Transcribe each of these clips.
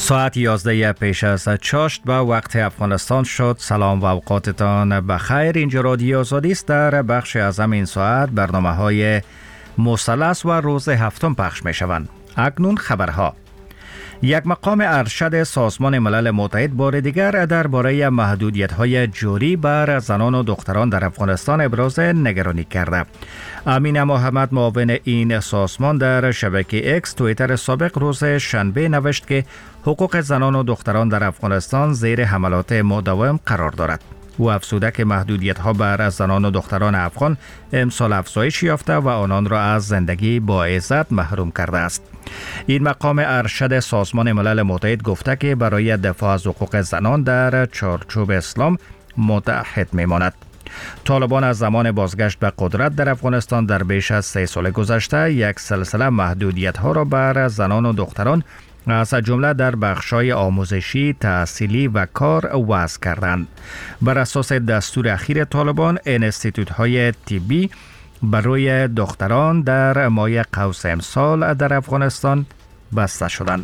ساعت 11 پیش از چاشت به وقت افغانستان شد. سلام و اوقاتتان بخیر. اینجا رادیو آزادی است. در بخش اعظم این ساعت برنامه های مثلث و روز هفتم پخش می شوند. اکنون خبرها. یک مقام ارشد سازمان ملل متحد بار دیگر درباره محدودیت‌های جوری بر زنان و دختران در افغانستان ابراز نگرانی کرده. امین محمد معاون این سازمان در شبکه اکس توییتر سابق روز شنبه نوشت که حقوق زنان و دختران در افغانستان زیر حملات مداوم قرار دارد. او افزوده که محدودیت‌ها بر زنان و دختران افغان امسال افزایش یافته و آنان را از زندگی با عزت محروم کرده است. این مقام ارشد سازمان ملل متحد گفته که برای دفاع از حقوق زنان در چارچوب اسلام متحد می‌ماند. طالبان از زمان بازگشت به قدرت در افغانستان در بیش از 3 سال گذشته یک سلسله محدودیت‌ها را بر زنان و دختران از جمله در بخش‌های آموزشی، تحصیلی و کار وضع کردند. بر اساس دستور اخیر طالبان، انستیتوت‌های طبی برای دختران در ماه قوس امسال در افغانستان بسته شدند.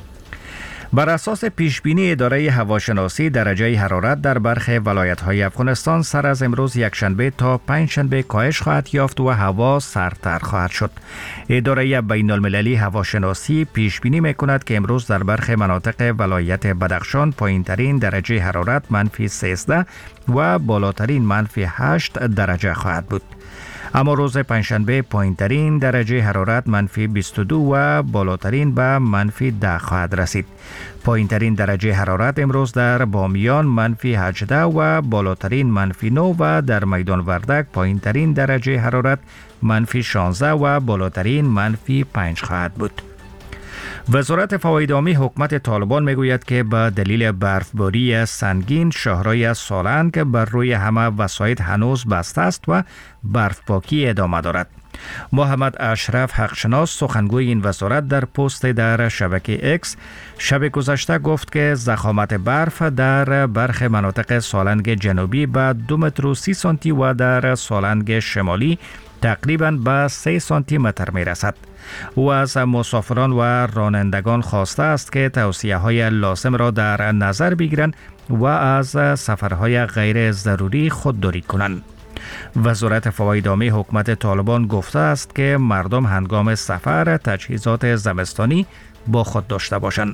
بر اساس پیشبینی اداره هواشناسی، درجه حرارت در برخی ولایت‌های افغانستان سر از امروز یکشنبه تا پنجشنبه کاهش خواهد یافت و هوا سردتر خواهد شد. اداره بین‌المللی هواشناسی پیشبینی می‌کند که امروز در برخی مناطق ولایت بدخشان پایین‌ترین درجه حرارت -13 و بالاترین -8 درجه خواهد بود. اما روز پنجشنبه پایین‌ترین درجه حرارت -22 و بالاترین به -10 خواهد رسید. پایین‌ترین درجه حرارت امروز در بامیان -18 و بالاترین -9 و در میدان وردک پایین‌ترین درجه حرارت -16 و بالاترین -5 خواهد بود. وزارت فواید عامی حکومت طالبان میگوید که به دلیل برفباری سنگین شهرهای سالنگ بر روی همه وسایط هنوز بسته است و برفپاکی ادامه دارد. محمد اشرف حقشناس سخنگوی این وزارت در پست در شبکه اکس شب گذشته گفت که ضخامت برف در برخی مناطق سالنگ جنوبی به 2 متر و 30 سانتی و در سالنگ شمالی تقریباً به 3 سانتی متر می رسد. او از مسافران و رانندگان خواسته است که توصیه‌های لازم را در نظر بگیرند و از سفرهای غیر ضروری خودداری کنند. وزارت فواید عامی حکومت طالبان گفته است که مردم هنگام سفر تجهیزات زمستانی با خود داشته باشند.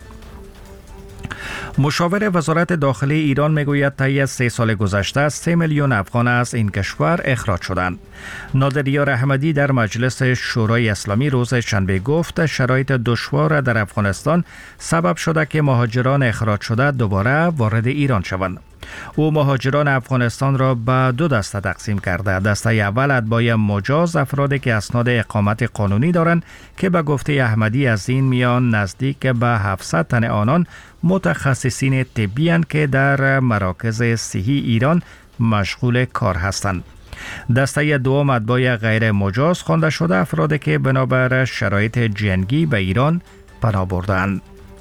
مشاور وزارت داخلی ایران میگوید طی 3 سال گذشته 3 میلیون افغان از این کشور اخراج شدند. نادریار احمدی در مجلس شورای اسلامی روز شنبه گفت شرایط دشوار در افغانستان سبب شده که مهاجران اخراج شده دوباره وارد ایران شوند. او مهاجران افغانستان را به 2 دسته تقسیم کرده. دسته اول اتباع مجاز، افرادی که اسناد اقامت قانونی دارند که به گفته احمدی از این میان نزدیک به 700 تن آنان متخصصین طبی اند که در مراکز صحی ایران مشغول کار هستند. دسته دوم اتباع غیر مجاز خوانده شده، افرادی که بنابر شرایط جنگی به ایران پناه بردند.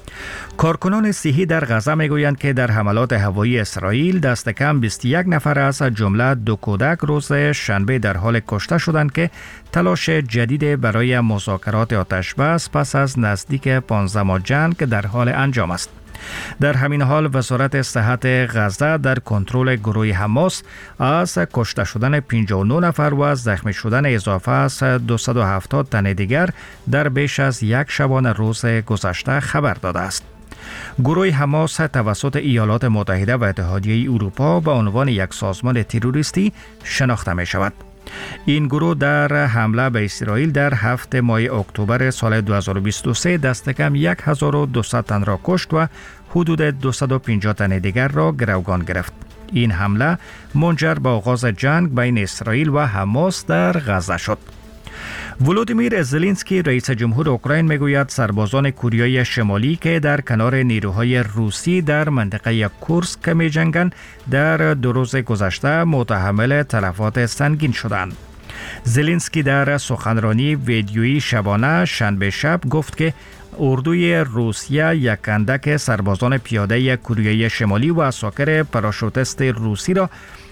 کارکنان صحی در غزه میگویند که در حملات هوایی اسرائیل دست کم 21 نفر از جمله 2 کودک روز شنبه در حال کشته شدند که تلاش جدید برای مذاکرات آتشبس پس از نزدیک 15 ماه جنگ در حال انجام است. در همین حال وزارت صحت غزه در کنترل گروه حماس از کشته شدن 59 نفر و زخمی شدن اضافه از 270 تن دیگر در بیش از یک شبانه روز گذشته خبر داده است. گروه حماس توسط ایالات متحده و اتحادیه اروپا به عنوان یک سازمان تروریستی شناخته می شود. این گروه در حمله به اسرائیل در 7 ماه اکتبر سال 2023 دست کم 1200 تن را کشت و حدود 250 تن دیگر را گروگان گرفت. این حمله منجر به آغاز جنگ بین اسرائیل و حماس در غزه شد. ولودیمیر زلنسکی رئیس جمهور اوکراین میگوید سربازان کوریای شمالی که در کنار نیروهای روسی در منطقه کورسک می‌جنگند در 2 روز گذشته متحمل تلفات سنگین شدند. زلنسکی در سخنرانی ویدیویی شبانه شنبه شب گفت که اردوی روسیه یک اندک سربازان پیاده کوریای شمالی و عساکر پاراشوتیست روسی را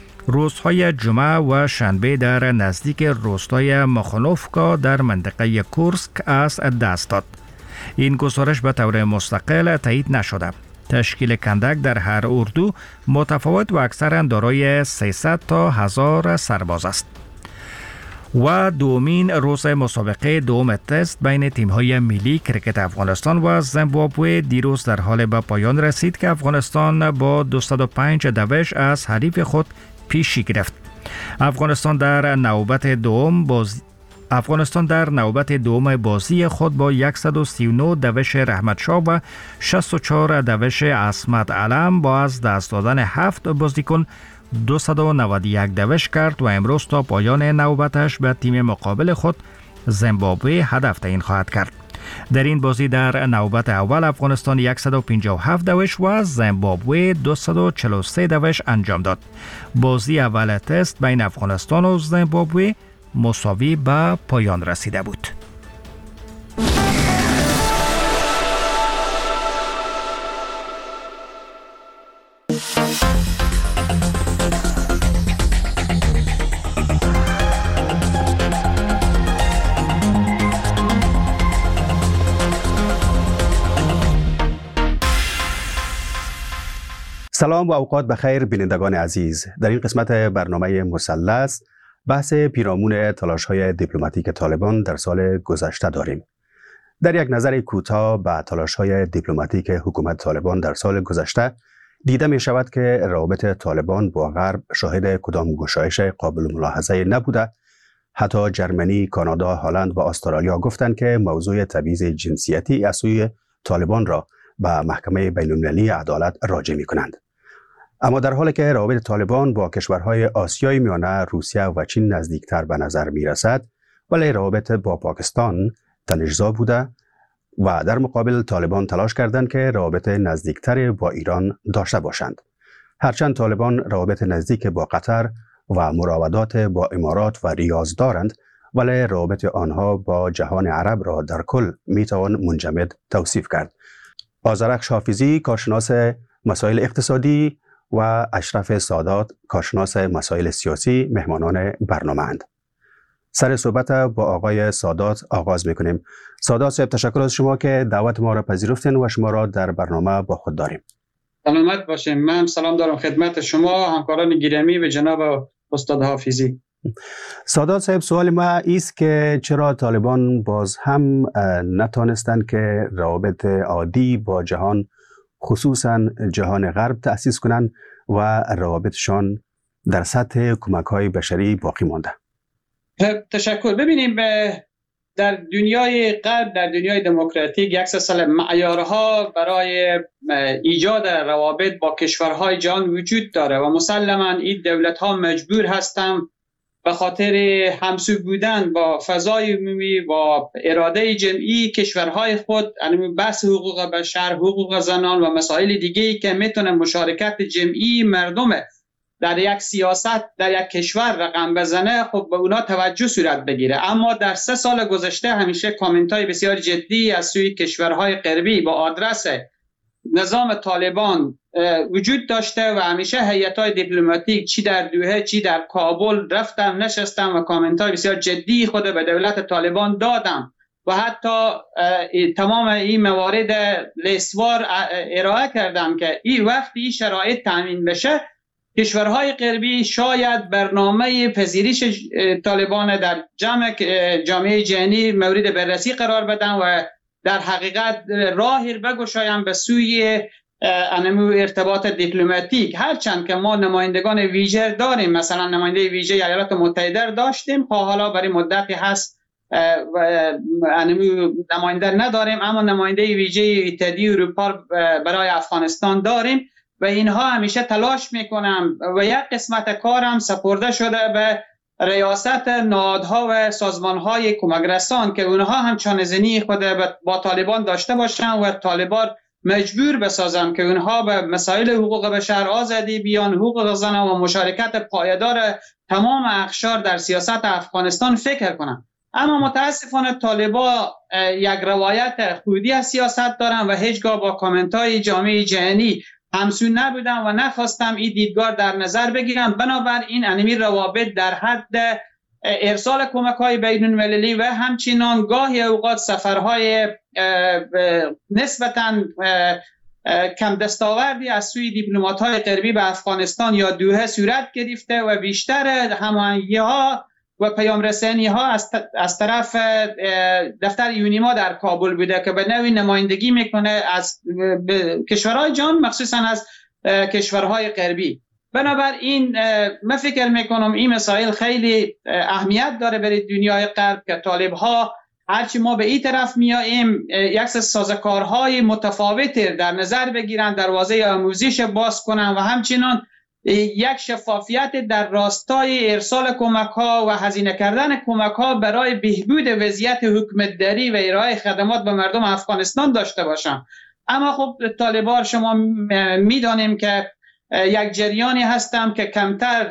روزهای جمعه و شنبه در نزدیک روستای مخانوفکا در منطقه کورسک از دست داد. این گزارش به طور مستقل تایید نشده. تشکیل کندک در هر اردو متفاوت و اکثرا دارای 300 تا 1000 سرباز است. و دومین روز مسابقه دوم تست بین تیم‌های ملی کرکت افغانستان و زیمبابوه دیروز در حال به پایان رسید که افغانستان با 205 دوش از حریف خود پیشی گرفت. افغانستان در نوبت دوم بازی خود با 139 دوش رحمت شاه و 64 دوش عصمت علم با از دست دادن 7 بازیکن 291 دوش کرد و امروز تا پایان نوبتش به تیم مقابل خود زیمبابوه هدف تعیین خواهد کرد. در این بازی در نوبت اول افغانستان 157 دوش و زیمبابوه 243 دوش انجام داد. بازی اول تست بین افغانستان و زیمبابوه مساوی به پایان رسیده بود. سلام و اوقات بخیر بینندگان عزیز. در این قسمت برنامه مثلث بحث پیرامون تلاش‌های دیپلماتیک طالبان در سال گذشته داریم. در یک نظر کوتاه به تلاش‌های دیپلماتیک حکومت طالبان در سال گذشته دیده می شود که روابط طالبان با غرب شاهد کدام گشایش قابل ملاحظه نبوده. حتی جرمنی، کانادا، هلند و استرالیا گفتند که موضوع تبعیض جنسیتی از سوی طالبان را به محکمه بین‌المللی عدالت راجع می کنند. اما در حالی که روابط طالبان با کشورهای آسیای میانه، روسیه و چین نزدیکتر به نظر می رسد، ولی روابط با پاکستان تنش‌زا بوده و در مقابل طالبان تلاش کردند که روابط نزدیکتر با ایران داشته باشند. هرچند طالبان روابط نزدیک با قطر و مراودات با امارات و ریاض دارند، ولی روابط آنها با جهان عرب را در کل می توان منجمد توصیف کرد. آذرخش حافظی، کارشناس مسائل اقتصادی، و اشرف سادات، کارشناس مسائل سیاسی، مهمانان برنامه اند. سر صحبت با آقای سادات آغاز میکنیم. سادات صاحب، تشکر از شما که دعوت ما را پذیرفتین و شما را در برنامه با خود داریم. سلامت باشین. من سلام دارم خدمت شما، همکاران گرامی و جناب استاد حافظی. سادات صاحب، سوال ما ایست که چرا طالبان باز هم نتانستند که روابط عادی با جهان، خصوصا جهان غرب تأسیس کنند و روابطشان در سطح کمک‌های بشری باقی مانده؟ تشکر. ببینیم در دنیای غرب، در دنیای دموکراتیک، یک سلسله معیارها برای ایجاد روابط با کشورهای جهان وجود داره و مسلماً این دولت‌ها مجبور هستند به خاطر همسو بودن با فضای عمومی و اراده جمعی کشورهای خود، یعنی بحث حقوق بشر، حقوق زنان و مسائل دیگه‌ای که میتونه مشارکت جمعی مردم در یک سیاست در یک کشور رقم بزنه، خب به اونا توجه صورت بگیره. اما در 3 سال گذشته همیشه کامنت‌های بسیار جدی از سوی کشورهای غربی با آدرس نظام طالبان وجود داشته و همیشه هیئت‌های دیپلماتیک چی در دوحه چی در کابل رفتم نشستم و کامنت‌های بسیار جدی خود به دولت طالبان دادم و حتی تمام این موارد لیستوار ارائه کردم که این وقتی این شرایط تامین بشه، کشورهای غربی شاید برنامه پذیرش طالبان در جامعه جهانی مورد بررسی قرار بدن و در حقیقت راهی بگشایم به سوی ارتباط دیپلماتیک. هرچند که ما نمایندگان ویژه داریم، مثلا نماینده ویژه ایالات متحده داشتیم، حالا برای مدتی هست نماینده نداریم، اما نماینده ویژه اتحادیه اروپا برای افغانستان داریم و اینها همیشه تلاش میکنم و یک قسمت کارم سپرده شده به ریاست نهادها و سازمانهای کمک رسان که اونها هم چانه‌زنی خود با طالبان داشته باشن و طالبان مجبور بسازم که اونها به مسائل حقوق بشر، آزادی بیان، حقوق زنان و مشارکت پایدار تمام اقشار در سیاست افغانستان فکر کنن. اما متاسفانه طالبان یک روایت خودی از سیاست دارن و هیچگاه با کامنت‌های جامعه جهانی همسو نبودم و نخواستم این دیدگاه در نظر بگیرم. بنابراین انمی روابط در حد ارسال کمک‌های بین‌المللی و همچنین گاهی اوقات سفرهای نسبتاً کم دستاوردی از سوی دیپلمات‌های غربی به افغانستان یا دوحه صورت گرفته و بیشتر هماهنگی‌ها و پیام رسانی‌ها از طرف دفتر یونیما در کابل بوده که به نوعی نمایندگی میکنه از کشورهای جهان، مخصوصا از کشورهای غربی. بنابراین من فکر میکنم این مسائل خیلی اهمیت داره برای دنیای غرب که طالب‌ها هرچی ما به این طرف میاییم یک سازوکارهای متفاوتی در نظر بگیرن، دروازه آموزش باز کنن و همچنین یک شفافیت در راستای ارسال کمک‌ها و هزینه کردن کمک‌ها برای بهبود وضعیت حکومتداری و ارائه خدمات به مردم افغانستان داشته باشن. اما خب طالبان شما میدانیم که یک جریانی هستم که کمتر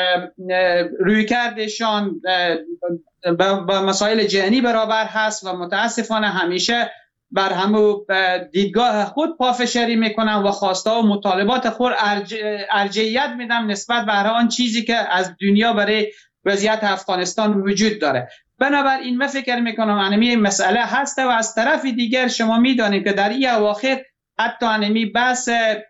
رویکردشان با مسائل جهانی برابر هست و متاسفانه همیشه بر همو دیدگاه خود پافشاری میکنن و خواسته و مطالبات خود ارجحیت میدن نسبت به هر آن چیزی که از دنیا برای وضعیت افغانستان وجود داره. بنابراین من فکر میکنم انمی مسئله هست و از طرف دیگر شما میدانید که در این اواخر حتی انمی بحث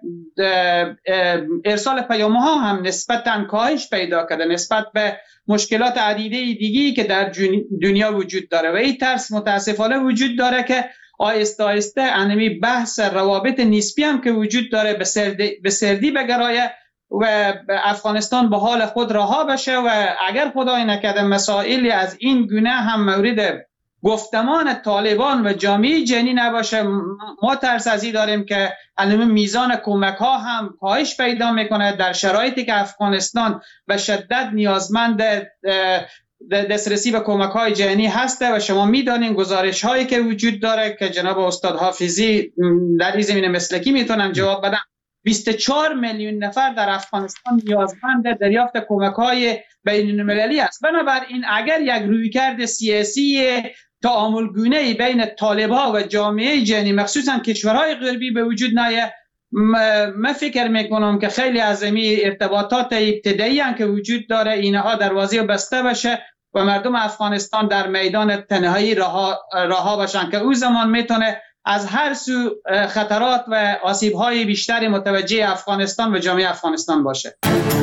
ارسال پیام‌ها هم نسبتاً کاهش پیدا کرده نسبت به مشکلات عدیده دیگی که در دنیا وجود داره و این ترس متاسفانه وجود داره که آهسته آهسته انمی بحث روابط نسبی هم که وجود داره به سردی بگرایه و افغانستان به حال خود رها بشه و اگر خدای نکرده مسائلی از این گونه هم مورد گفتمان طالبان و جامعه جهانی نباشه، ما ترس از این داریم که میزان کمک ها هم کاهش پیدا میکنه در شرایطی که افغانستان به شدت نیازمند دسترسی به کمک های جهانی هسته و شما میدانین گزارش هایی که وجود داره که جناب استاد حافظی در این زمینه مسلکی میتونن جواب بدن. 24 میلیون نفر در افغانستان نیازمند دریافت کمک‌های بین‌المللی است. بنابراین اگر یک رویکرد سیاسی تعاملگونه بین طالب‌ها و جامعه جهانی مخصوصا کشورهای غربی به وجود نیاید، من فکر میکنم که خیلی از این ارتباطات ابتدایی هم که وجود داره اینها دروازه بسته بشه و مردم افغانستان در میدان تنهایی رها باشن که او زمان میتونه از هر سو خطرات و آسیب‌های بیشتری متوجه افغانستان و جامعه افغانستان باشه.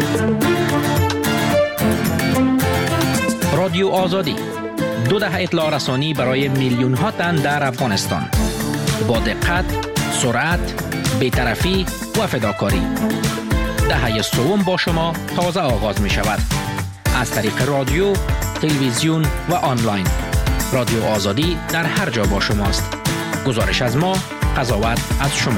رادیو آزادی 2 دهه اطلاع رسانی برای میلیون ها تن در افغانستان با دقت، سرعت، بی‌طرفی و فداکاری. دهه سوم با شما تازه آغاز می شود از طریق رادیو، تلویزیون و آنلاین. رادیو آزادی در هر جا با شماست. گزارش از ما، قضاوت از شما.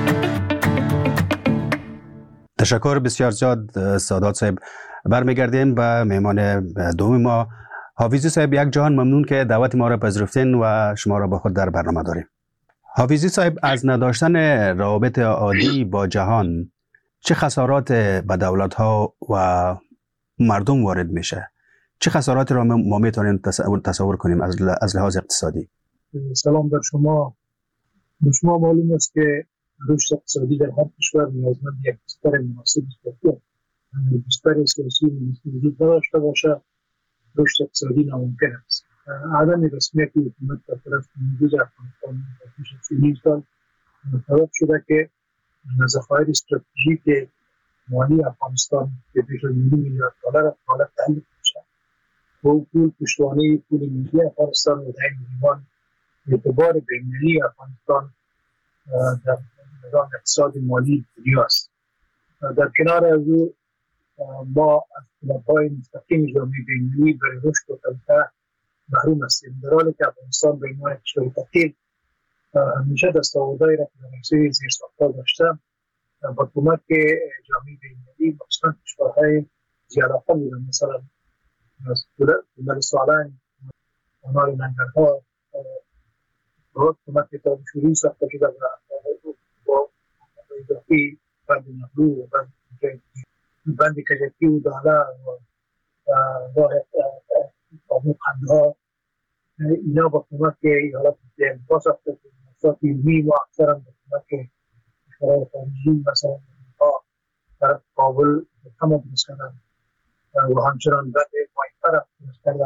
تشکر بسیار زیاد سادات صاحب. برمیگردیم به مهمان دوم ما حافظی صاحب. یک جهان ممنون که دعوت ما را پذیرفتین و شما را با خود در برنامه داریم. حافظی صاحب، از نداشتن روابط عادی با جهان چه خسارات به دولت‌ها و مردم وارد میشه؟ چه خساراتی را ما میتونیم تصور کنیم از لحاظ اقتصادی؟ سلام بر شما. به شما معلوم است که رشد اقتصادی در هر کشور نیازمند یک بستر مناسب است. بستر سیاسی وجود نداشته باشه رشد اقتصادی ناممکن است. عدم رسمیت حکومت در طرف نیروی افغانستان در پیش از 30 سال سبب شده که ذخایر استراتژیک مالی افغانستان که بیش از $1 میلیارد حالت تحلیل میشه و پول پشتوانه پول ملی افغانستان و در این زمان اعتبار بین‌المللی افغانستان در نظام اقتصاد مالی دنیا است. در کنار از او ما از طلب‌های مستقیم جامعه بین‌المللی برای رشد و توسعه محروم هستیم، در حالی که افغانستان به عنوان کشور فقیر همیشه دستاوردهایی را که در حوزه زیرساخت‌ها داشته با کمک جامعه بین‌المللی مخصوصاً کشورهای ضیاءالعقل بودن، مثلا دولت سالنگ، آنار ننگرهار با کمک تابشوری ساخته شده با اضافی بند نهرو و بند کجکی و داله و راه قندها، اینا با کمک ایالات متحده ساخته شده. مؤسسات علمی و اکثرا با کمک کشورهای خارجی مثلا امریکا در کابل تمام درست کردن و همچنان بند مایفر درست کردن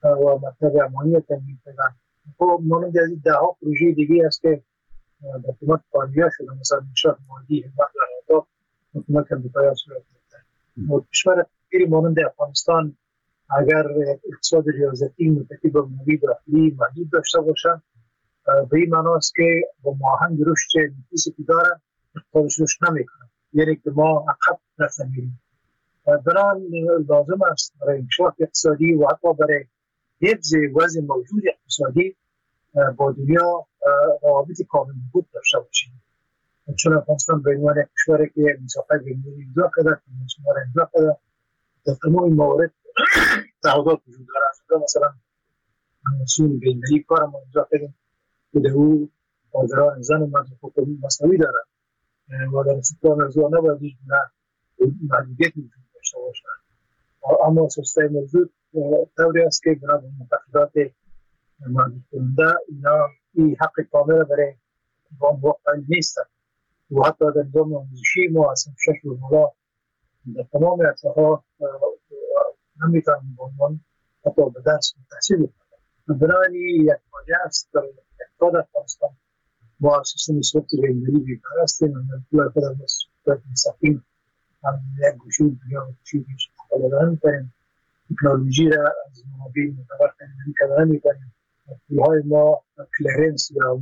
و مطلب امانیت تامین کردن. خب مانند از این ده ها پروژه دیگه است که در حکومت کاندیا شده، مثلا انشاء مالی همت و اهداف حکومت امریکایی صورت گرفته. کشور فقیری مانند افغانستان اگر اقتصاد ریاضتی متکی به مولی داخلی محدود داشته باشد، به این معنی است که با ماهنگ رشد نفیسی که داره اقتصادش رشد نمیکنه، یعنی که ما عقب رفته میریم. بنابراین لازم است برای انکشاف اقتصادی و حتی برای حفظ وضع موجود اقتصادی با دنیا روابط کامل بود داشته باشیم. چون افغانستان به عنوان کشوری که مسافت بین‌المللی امضا کرده، کنوانسیون‌ها را امضا کرده، در تمام موارد تعهدات وجود دارد. مثلا کنوانسیون بین‌المللی کار ما امضا کردیم که در او حاضران زن و مرد حقوق مساوی دارد و در استقلال موضوع نباید هیچ محدودیت وجود داشته باشد. اما سیستم موجود طوری است که بنا به معتقدات محدود کننده اینا این حق کامل برای واقع نیست و حتی در نظام آموزشی ما از شش و مولا در تمام ارتفاع نمیتونیم به عنوان حتی به درس تحصیل کنیم. بنابراین یک فاجعه است در اقتصاد افغانستان. ما سیستم صورت بین‌المللی بیکار هستیم و در خود از صورت مستقیم هم یک گوشه دنیا و گوشه استفاده نمی‌کنیم. تکنولوژی را از منابع معتبر تامین نمی‌کنیم. پول‌های ما کلرنس یا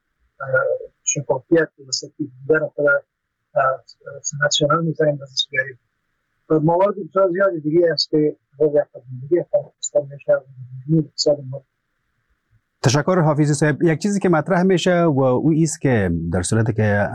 شفافیت و سطحی بودن خود ناسیونال می‌کنیم بازش بیاریم. موارد بسیار زیادی دیگه است که وضع اقتصادی افغانستان میشه و اقتصاد ما. تشکر حافظی صاحب. یک چیزی که مطرح میشه و او است که در صورتی که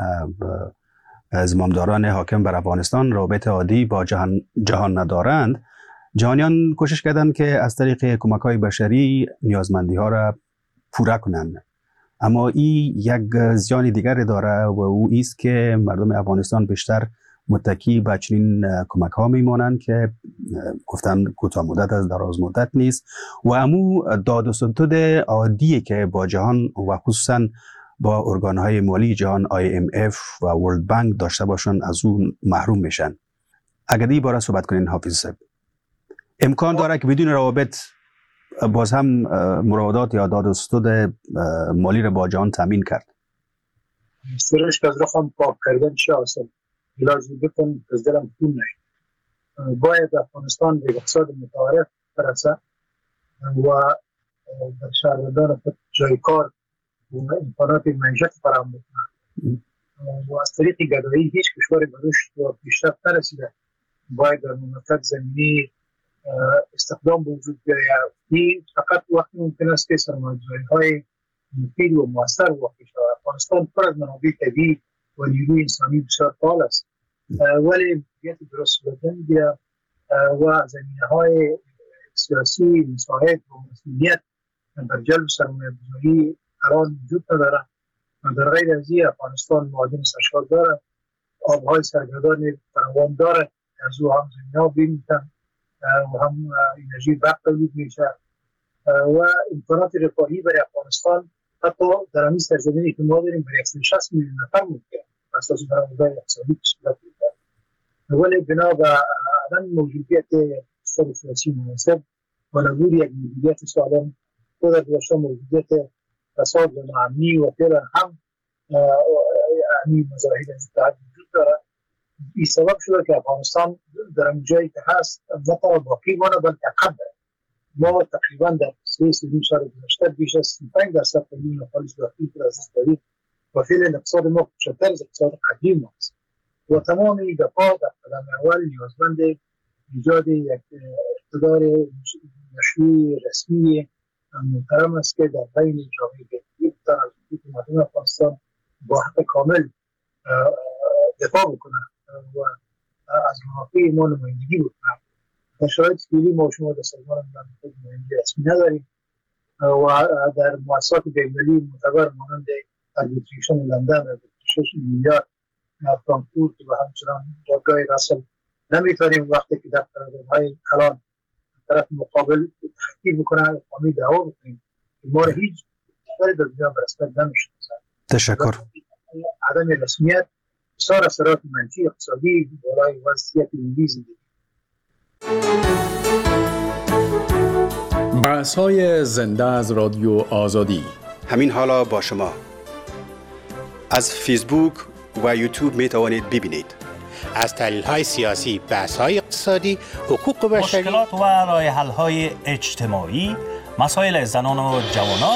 زمامداران حاکم بر افغانستان رابط عادی با جهان ندارند، جهانیان کوشش کردند که از طریق کمک‌های بشری نیازمندی‌ها را پوره کنند. اما این یک زیان دیگر داره و او است که مردم افغانستان بیشتر متکی به چنین کمک‌ها میمانند که گفتن کوتاه مدت از دراز مدت نیست و امو داد و ستد عادی که با جهان و خصوصا با ارگان‌های مالی جهان IMF و ورلد بانک داشته باشند از اون محروم میشن. اگر این باره صحبت کنین حافظ صاحب. امکان داره که بدون روابط باز هم مراودات یا داد و ستد مالی را با جهان تامین کرد؟ سرش که از رقم پاک کردن چه اصلا علاجی بکن از دلم خون نشد. باید افغانستان به اقتصاد متعارف برسه و در شهروندان خود جای کار و امکانات معیشت فراهم بکنه و از طریق گدایی هیچ کشور به رشد و پیشرفت نرسیده. باید در مملکت زمینی استخدام به وجود بیاید. این فقط وقتی ممکن است که سرمایه‌گذاری‌های مفید و مؤثر واقع شود. افغانستان پر از منابع طبیعی و نیروی انسانی بسیار فعال است، ولی مدیریت درست صورت نمی‌گیرد و زمینه‌های سیاسی مساعد و مسئولیت در جلب سرمایه‌گذاری الان وجود ندارد. در غیر از این افغانستان معادن سرشار دارد، آب‌های سرگردان فراوان دارد، از او هم زمینه‌ها بیمی‌تن و هم انرژی برق تولید میشه و امکانات رفاهی برای افغانستان حتی در همین سرزمینی که ما داریم برای 160 میلیون نفر ممکن اساس برآمدهای اقتصادی به صورت می‌گیرد. ولی بنا به عدم موجودیت اقتصاد سیاسی مناسب و نبود یک مدیریت سالم و در داشته موجودیت فساد و ناامنی و فعلا هم همین مظاهر از اتحاد وجود دارد. این سبب شده که افغانستان در این جایی که هست نه تنها باقی مانه بلکه عقب دارد. ما تقریبا در 3 سال گذشته بیش از 35% تولید خالص داخلی را از دست دادیم و فعلا اقتصاد ما کوچکتر از اقتصاد قدیم ماست و تمام این دفعات در قدم اول نیازمند ایجاد یک اقتدار مشروع رسمی محترم است که در بین جامعه بین‌المللی از مردم افغانستان با حق کامل دفاع بکنه و از منافع ما نمایندگی بکنه. در شرایط فعلی ما شما در سازمان ملل نماینده رسمی نداریم و در مؤسسات بین‌المللی معتبر مانند اربیتریشن لندن و 6 میلیارد فرانکفورت و همچنان جایگاه راسل نمیتونیم وقتی که در قراردادهای کلان طرف مقابل تحقیق بکنه قانونی دعوا بکنیم که ما را هیچ کشوری در دنیا به رسمیت نمی‌شناسد. تشکر. عدم رسمیت بسیار اثرات منفی اقتصادی برای وضعیت ملی زندگی. با بحث‌های زنده از رادیو آزادی. همین حالا با شما از فیسبوک و یوتیوب می توانید ببینید. از تحلیل‌های سیاسی، بحث‌های اقتصادی، حقوق بشری، مشکلات و راه‌حل‌های اجتماعی، مسائل زنان و جوانان.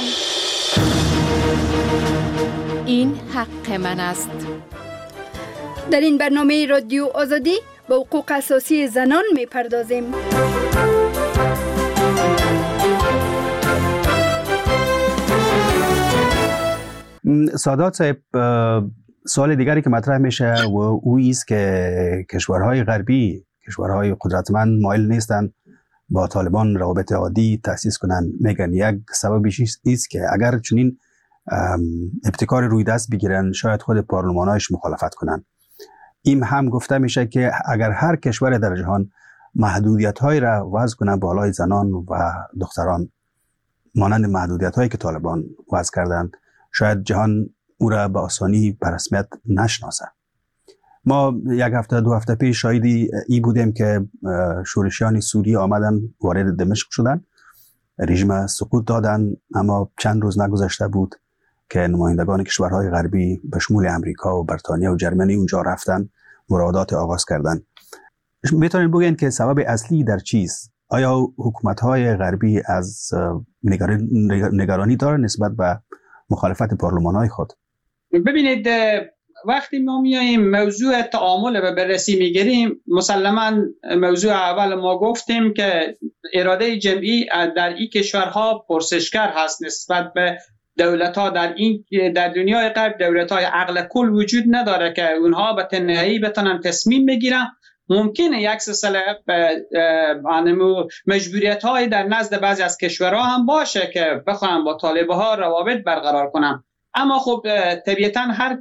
این حق من است. در این برنامه رادیو آزادی به حقوق اساسی زنان می‌پردازیم. سادات صاحب، سوال دیگری که مطرح میشه و او است که کشورهای غربی، کشورهای قدرتمند مایل نیستند با طالبان روابط عادی تأسیس کنند. میگن یک سببش است که اگر چنین ابتکار روی دست بگیرن شاید خود پارلمانایش مخالفت کنند. این هم گفته میشه که اگر هر کشور در جهان محدودیت‌هایی را وضع کنه بالای زنان و دختران مانند محدودیت‌هایی که طالبان وضع کردند، شاید جهان او را به آسانی به رسمیت نشناسه. ما یک هفته دو هفته پیش شاهدی ای بودیم که شورشیان سوریه آمدن وارد دمشق شدن، رژیم سقوط دادن، اما چند روز نگذشته بود که نمایندگان کشورهای غربی به شمول امریکا و بریتانیا و جرمنی اونجا رفتن، مراودات آغاز کردن. میتونید بگین که سبب اصلی در چیست؟ آیا حکومت‌های غربی از نگرانی داره نسبت به مخالفت پارلمان‌های خود؟ ببینید، وقتی ما میاییم موضوع تعامل و بررسی میگیریم، مسلماً موضوع اول ما گفتیم که اراده جمعی در این کشورها پرسشگر هست نسبت به دولت‌ها. در دنیای غرب دولت‌های عقل کل وجود نداره که اونها به تنهایی بتونن تصمیم بگیرن. ممکنه یک سلسله مجبوریت‌های در نزد بعضی از کشورها هم باشه که بخوان با طالب‌ها روابط برقرار کنن، اما خب طبیعتاً هر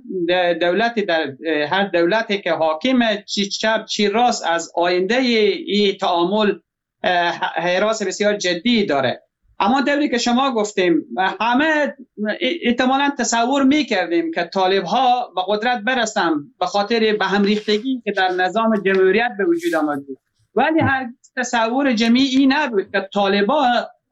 دولتی که حاکم چی چپ چی راست از آینده این تعامل حراس بسیار جدی داره. اما دوری که شما گفتیم همه احتمالاً تصور میکردیم که طالب‌ها به قدرت برسن به خاطر به هم ریختگی که در نظام جمهوریت به وجود آمد، ولی هر تصور جمعی نبود که طالب‌ها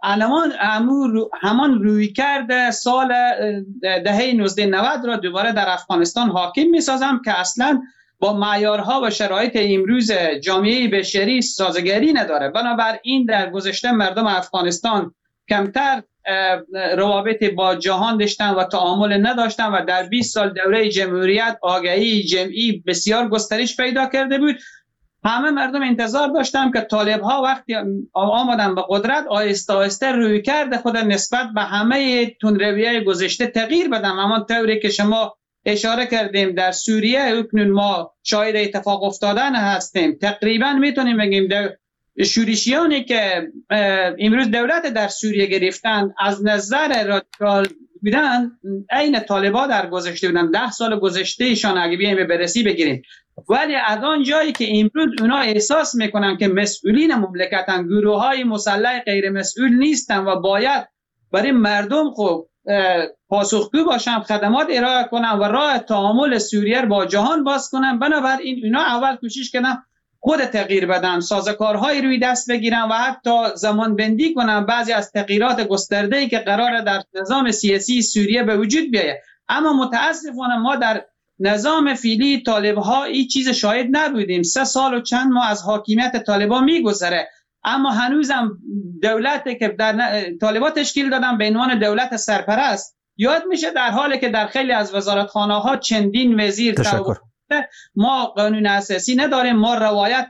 همان روی کرده سال دهه 1990 را دوباره در افغانستان حاکم می‌سازم که اصلاً با معیارها و شرایط امروز جامعه بشری سازگاری نداره. بنابراین در گذشته مردم افغانستان کمتر روابط با جهان داشتن و تعامل نداشتن و در 20 سال دوره جمهوریت آگاهی جمعی بسیار گسترش پیدا کرده بود. همه مردم انتظار داشتن که طالب‌ها وقتی آمدن به قدرت آهسته آهسته روی کرده خود نسبت به همه تندروی‌های گذشته تغییر بدن. اما طوری که شما اشاره کردیم در سوریه اکنون ما شاهد اتفاق افتادن هستیم. تقریبا میتونیم بگیم شورشیانی که امروز دولت در سوریه گرفتن از نظر رادیکال بودن عین طالبان در گذشته بودن. 10 سال گذشته ایشان اگه بیایم بررسی بگیریم، ولی از آن جایی که امروز اونا احساس میکنن که مسئولین مملکتن، گروه‌های مسلح غیر مسئول نیستن و باید برای مردم خوب پاسخگو باشن، خدمات ارائه کنن و راه تعامل سوریه با جهان باز کنن. بنابراین اونا اول کوشش کردن خود تغییر بدن، سازوکارهای روی دست بگیرن و حتی زمان بندی کنن بعضی از تغییرات گسترده‌ای که قراره در نظام سیاسی سوریه به وجود بیاید. اما متاسفانه ما در نظام فعلی طالب‌ها این چیز شاهد نبودیم. 3 سال و چند ماه از حاکمیت طالبان میگذره، اما هنوزم دولتی که در طالبان تشکیل دادن به عنوان دولت سرپرست یاد میشه، در حالی که در خیلی از وزارتخانه‌ها چندین وزیر ما قانون اساسی نداریم، ما روایت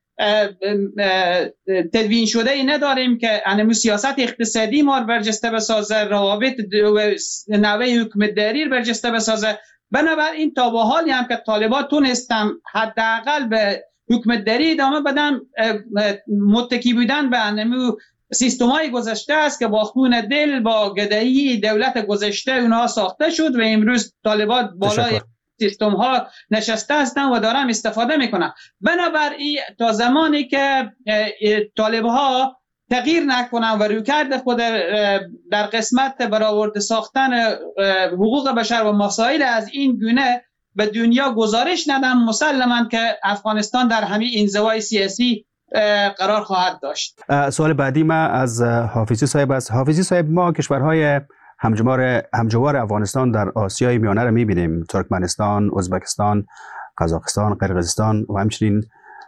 تدوین شده ای نداریم که انمو سیاست اقتصادی ما برجسته بسازه، روابط نوع حکومتداری برجسته بسازه. بنابراین تا به حالی هم که طالبان تونستن حداقل به حکومتداری ادامه بدن، متکی بودن به انمو سیستم‌های گذشته است که با خون دل با گدایی دولت گذشته اونها ساخته شد و امروز طالبان بالای سیستم ها نشسته هستن و دارن استفاده میکنن. بنابراین تا زمانی که طالب ها تغییر نکنن و رویکرد خود در قسمت برآورده ساختن حقوق بشر و مسائل از این گونه به دنیا گزارش ندن، مسلماً که افغانستان در همین انزوای سیاسی قرار خواهد داشت. سوال بعدی ما از حافظی صاحب است. حافظی صاحب، ما کشورهای همجوار افغانستان در آسیای میانه را می‌بینیم: ترکمنستان، ازبکستان، قزاقستان، قرقیزستان و همچنین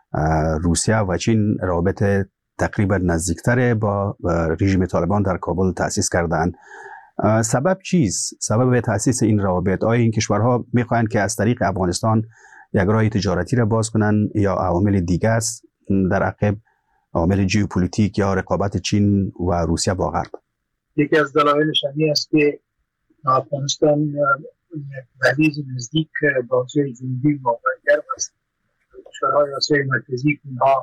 روسیه و چین روابط تقریبا نزدیکتر با رژیم طالبان در کابل تأسیس کردند. سبب چیست؟ سبب تأسیس این روابط؟ آیا این کشورها می‌خواهند که از طریق افغانستان یک راه تجارتی را باز کنند یا عوامل دیگر است در عقب، عوامل ژئوپلیتیک یا رقابت چین و روسیه با غرب؟ یکی از دلایلش این است که افغانستان دهلیز نزدیک با آسیای جنوبی واقع گرم است. کشورهای آسیای مرکزی اینها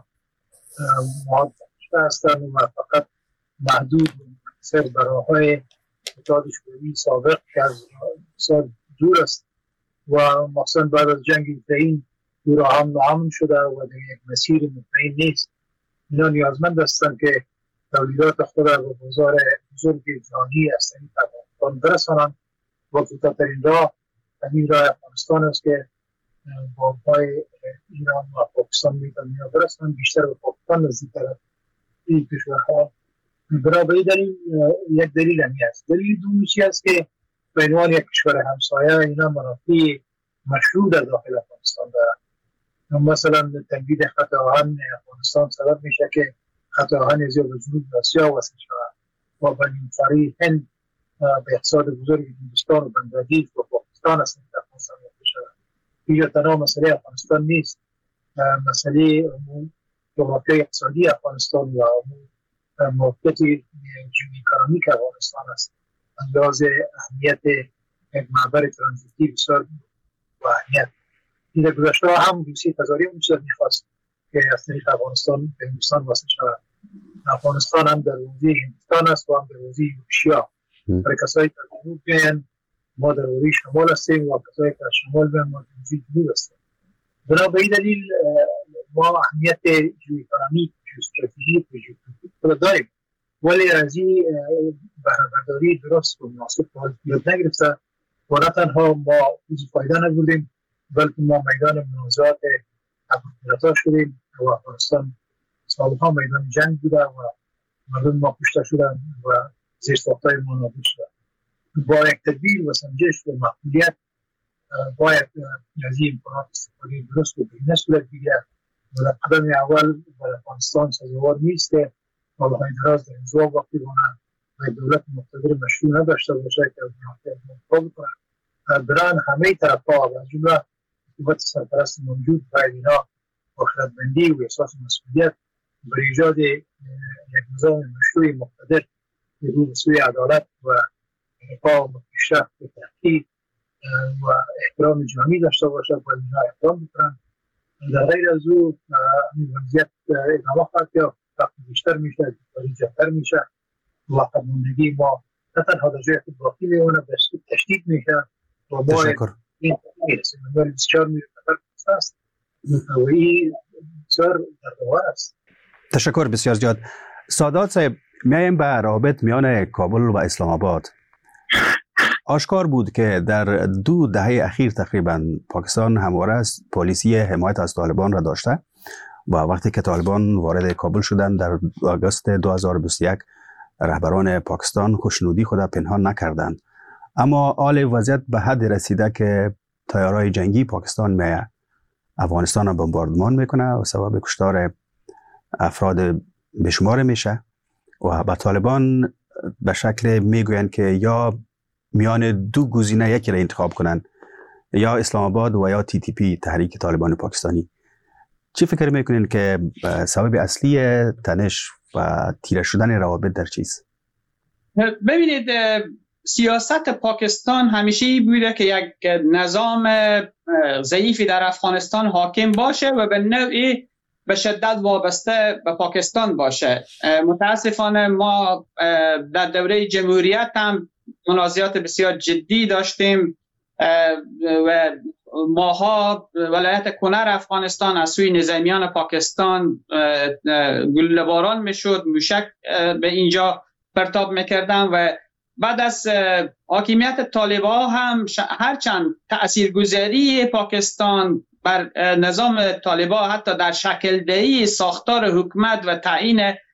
معادل هستند و فقط محدود منحصر به راه‌های اتحاد شوروی سابق که از سال دور است و مخصوصا بعد از جنگ اوکراین دور هم ناامن شده و در یک مسیر مطمئن نیست. اینا نیازمند هستند که تولیدات خود را به بازار بزرگ جهانی از طریق افغانستان برسانند و کوتاه‌ترین راه همین راه افغانستان است که با پای ایران و پاکستان میتونن برسانند، بیشتر به پاکستان نزدیک‌تر این کشورها. برای دلیل یک دلیل همی است. دلیل دومی است که به عنوان یک کشور همسایه اینا منافع مشروع در داخل افغانستان دارند. مثلا تولید خط آهن افغانستان سبب میشه که خط آهن از جنوب آسیا وصل شود و به نیمکره هند به اقتصاد بزرگ هندوستان و بنگلادیش و پاکستان است که افغانستان وصل شود. اینجا تنها مسئله افغانستان نیست، مسئله جغرافیای اقتصادی افغانستان و موقعیت جیواکونومیک افغانستان است. انداز اهمیت یک معبر ترانزیتی بسیار با اهمیت. این در گذشته هم روسیه تظاهری اونچه میخواست که از طریق افغانستان به هندوستان وصل شود. افغانستان هم در حوزه هندوستان است و هم در حوزه روسیه. برای کسایی که جنوب بیاین ما در حوزه شمال هستیم و کسایی که شمال بیاین ما در حوزه جنوب هستیم. بنابراین دلیل ما اهمیت جیواکونومیک، ژئواستراتژیک و ژئوپلیتیک داریم، ولی از این بهره‌برداری درست و مناسب یاد نگرفته و نه تنها ما فایده نبردیم بلکه ما میدان منازعات ابوالفضل شدیم و افغانستان سالها میدان جنگ بوده و مردم ما کشته شدند و زیرساخت‌های ما نابود شده. با یک تدبیر و سنجش و مسئولیت باید از این امکانات استفاده درست و بهینه صورت بگیرد و در قدم اول در افغانستان سزاوار نیست که سالهای دراز در انزوا باقی ماند و دولت مقتدر مشروع نداشته باشه که از منافع بکنند. برای همه طرف‌ها و از جمله حکومت سرپرست موجود باید اینا با خردمندی و احساس مسئولیت بر ایجاد یک نظام مشروع مقتدر که رو به سوی عدالت و رفاه و پیشرفت و ترقی و احترام جهانی داشته باشه باید اینا احترام بکنند. در غیر از او این وضعیت ادامه خواهد یافت، وقتی بیشتر میشه، بیشتری جهتر میشه و قدماندگی ما نه تنها در جای خود باقی میمونه تشدید میشه و ما این بسیار میرتبر است و این بسیار دردآور است. تشکر بسیار زیاد. سادات صاحب، میایم به روابط میان کابل و اسلام آباد. آشکار بود که در 2 دهه اخیر تقریبا پاکستان همواره است پالیسی حمایت از طالبان را داشته و وقتی که طالبان وارد کابل شدند در آگوست 2021 رهبران پاکستان خوشنودی خود را پنهان نکردند. اما حال وضعیت به حد رسیده که طیارهای جنگی پاکستان میه افغانستان را بمباردمان میکنه و سبب کشتار افراد بشمار میشه و به طالبان به شکل میگویند که یا میان 2 گزینه یکی را انتخاب کنند، یا اسلام آباد و یا TTP، تحریک طالبان پاکستانی. چی فکر میکنین که سبب اصلی تنش و تیره شدن روابط در چیست؟ ببینید، سیاست پاکستان همیشه بوده که یک نظام ضعیفی در افغانستان حاکم باشه و به نوعی به شدت وابسته به پاکستان باشه. متاسفانه ما در دوره جمهوریت هم منازعات بسیار جدی داشتیم و ماها ولایت کنر افغانستان از سوی نظامیان پاکستان گله‌باران میشد، موشک به اینجا پرتاب میکردن و بعد از حاکمیت طالبان هم هرچند تاثیرگذاری پاکستان بر نظام طالبان حتی در شکل دهی ساختار حکومت و تعیین